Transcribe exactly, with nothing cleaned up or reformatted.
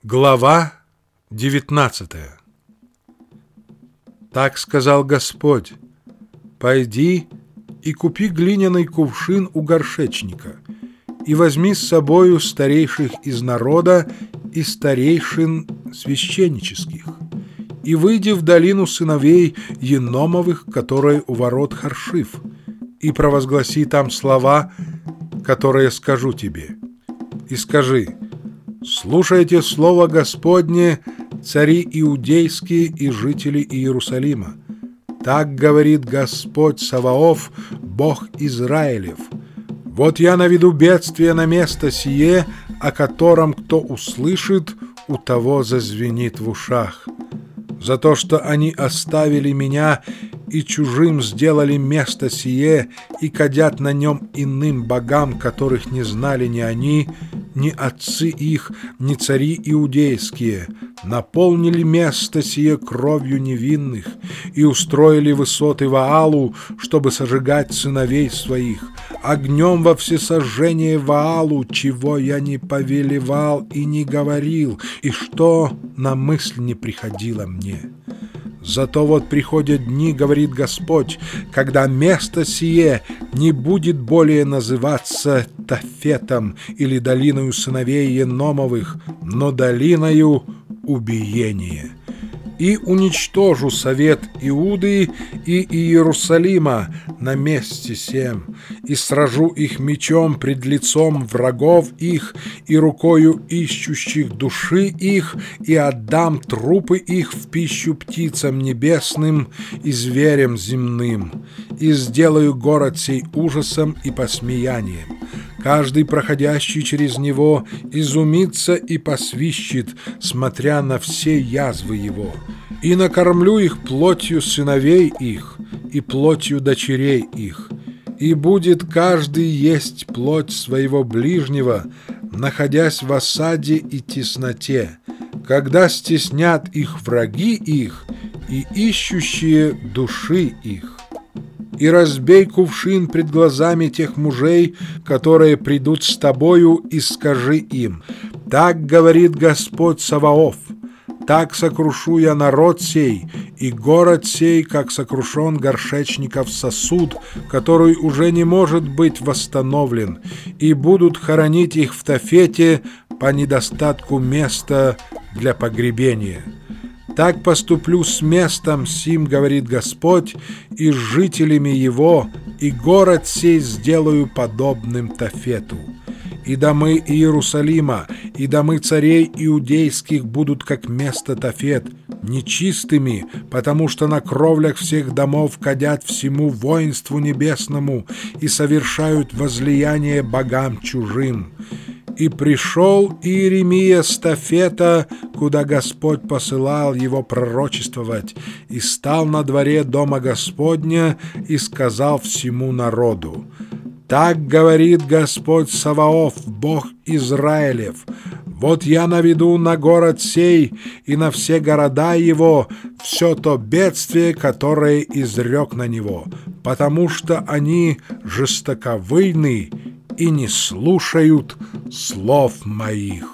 Глава девятнадцатая. Так сказал Господь: «Пойди и купи глиняный кувшин у горшечника, и возьми с собою старейших из народа и старейшин священнических, и выйди в долину сыновей Еномовых, которые у ворот Харшиф, и провозгласи там слова, которые скажу тебе. И скажи: слушайте слово Господне, цари иудейские и жители Иерусалима. Так говорит Господь Саваоф, Бог Израилев: вот я наведу бедствие на место сие, о котором кто услышит, у того зазвенит в ушах. За то, что они оставили меня и чужим сделали место сие, и кадят на нем иным богам, которых не знали ни они, ни отцы их, ни цари иудейские, наполнили место сие кровью невинных и устроили высоты Ваалу, чтобы сожигать сыновей своих, огнем во всесожжение Ваалу, чего я не повелевал и не говорил, и что на мысль не приходило мне. Зато вот приходят дни, говорит Господь, когда место сие не будет более называться Тофетом или долиною сыновей Еномовых, но долиною убиения. И уничтожу совет Иуды и Иерусалима на месте сем, и сражу их мечом пред лицом врагов их и рукою ищущих души их, и отдам трупы их в пищу птицам небесным и зверям земным, и сделаю город сей ужасом и посмеянием. Каждый, проходящий через него, изумится и посвищет, смотря на все язвы его. И накормлю их плотью сыновей их и плотью дочерей их. И будет каждый есть плоть своего ближнего, находясь в осаде и тесноте, когда стеснят их враги их и ищущие души их. И разбей кувшин пред глазами тех мужей, которые придут с тобою, и скажи им: так говорит Господь Саваоф: так сокрушу я народ сей, и город сей, как сокрушен горшечников сосуд, который уже не может быть восстановлен, и будут хоронить их в Тофете по недостатку места для погребения. Так поступлю с местом сим, говорит Господь, и с жителями его, и город сей сделаю подобным Тофету. И домы Иерусалима, и домы царей иудейских будут как место Тофет, нечистыми, потому что на кровлях всех домов кадят всему воинству небесному и совершают возлияние богам чужим. И пришел Иеремия с Тофета, куда Господь посылал его пророчествовать, и стал на дворе дома Господня и сказал всему народу: так говорит Господь Саваоф, Бог Израилев: вот я наведу на город сей и на все города его все то бедствие, которое изрек на него, потому что они жестоковыйны и не слушают слов моих.